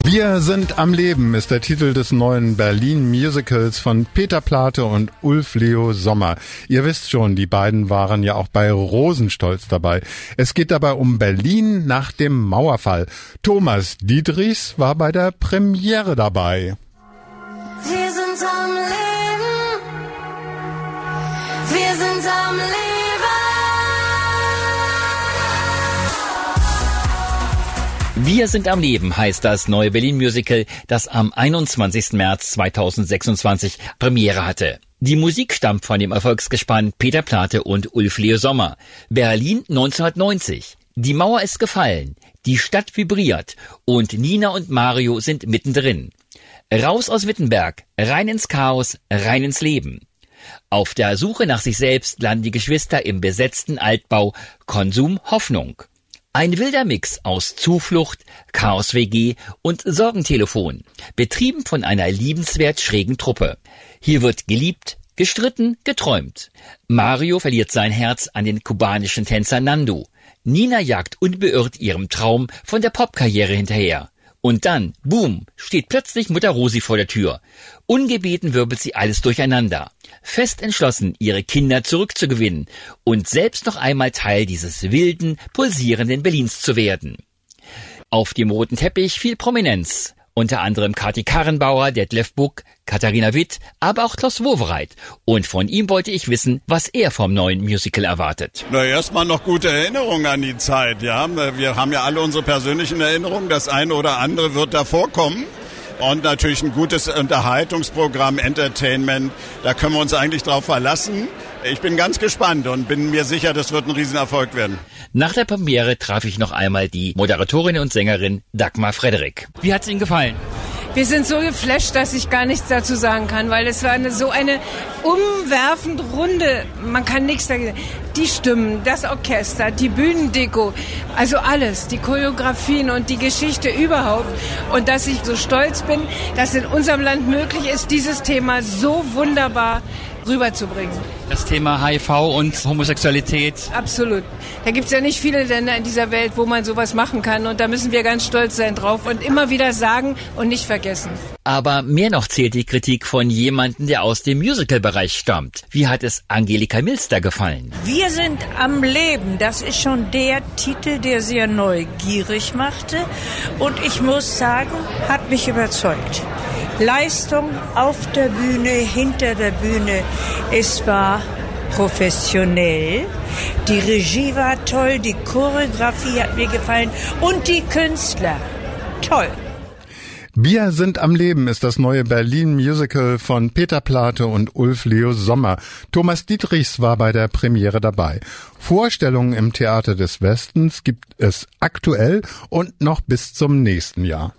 Wir sind am Leben ist der Titel des neuen Berlin-Musicals von Peter Plate und Ulf Leo Sommer. Ihr wisst schon, die beiden waren ja auch bei Rosenstolz dabei. Es geht dabei um Berlin nach dem Mauerfall. Thomas Dietrichs war bei der Premiere dabei. Wir sind am Leben. Wir sind am Leben. Wir sind am Leben heißt das neue Berlin-Musical, das am 21. März 2026 Premiere hatte. Die Musik stammt von dem Erfolgsgespann Peter Plate und Ulf Leo Sommer. Berlin 1990. Die Mauer ist gefallen, die Stadt vibriert und Nina und Mario sind mittendrin. Raus aus Wittenberg, rein ins Chaos, rein ins Leben. Auf der Suche nach sich selbst landen die Geschwister im besetzten Altbau Konsum Hoffnung. Ein wilder Mix aus Zuflucht, Chaos-WG und Sorgentelefon, betrieben von einer liebenswert schrägen Truppe. Hier wird geliebt, gestritten, geträumt. Mario verliert sein Herz an den kubanischen Tänzer Nando. Nina jagt unbeirrt ihrem Traum von der Popkarriere hinterher. Und dann, boom, steht plötzlich Mutter Rosi vor der Tür. Ungebeten wirbelt sie alles durcheinander. Fest entschlossen, ihre Kinder zurückzugewinnen und selbst noch einmal Teil dieses wilden, pulsierenden Berlins zu werden. Auf dem roten Teppich viel Prominenz. Unter anderem Kati Karrenbauer, Detlef Buck, Katharina Witt, aber auch Klaus Wowereit. Und von ihm wollte ich wissen, was er vom neuen Musical erwartet. Na, erstmal noch gute Erinnerungen an die Zeit, ja. Wir haben ja alle unsere persönlichen Erinnerungen. Das eine oder andere wird da vorkommen. Und natürlich ein gutes Unterhaltungsprogramm, Entertainment. Da können wir uns eigentlich drauf verlassen. Ich bin ganz gespannt und bin mir sicher, das wird ein Riesenerfolg werden. Nach der Premiere traf ich noch einmal die Moderatorin und Sängerin Dagmar Frederik. Wie hat's Ihnen gefallen? Wir sind so geflasht, dass ich gar nichts dazu sagen kann, weil es war so eine umwerfend runde, man kann nichts dagegen. Die Stimmen, das Orchester, die Bühnendeko, also alles, die Choreografien und die Geschichte überhaupt. Und dass ich so stolz bin, dass in unserem Land möglich ist, dieses Thema so wunderbar rüberzubringen. Das Thema HIV und Homosexualität. Absolut. Da gibt's ja nicht viele Länder in dieser Welt, wo man sowas machen kann. Und da müssen wir ganz stolz sein drauf und immer wieder sagen und nicht vergessen. Aber mehr noch zählt die Kritik von jemandem, der aus dem Musical-Bereich stammt. Wie hat es Angelika Milster gefallen? Wir sind am Leben. Das ist schon der Titel, der sehr neugierig machte. Und ich muss sagen, hat mich überzeugt. Leistung auf der Bühne, hinter der Bühne. Es war professionell. Die Regie war toll, die Choreografie hat mir gefallen und die Künstler. Toll. Wir sind am Leben ist das neue Berlin-Musical von Peter Plate und Ulf Leo Sommer. Thomas Dietrichs war bei der Premiere dabei. Vorstellungen im Theater des Westens gibt es aktuell und noch bis zum nächsten Jahr.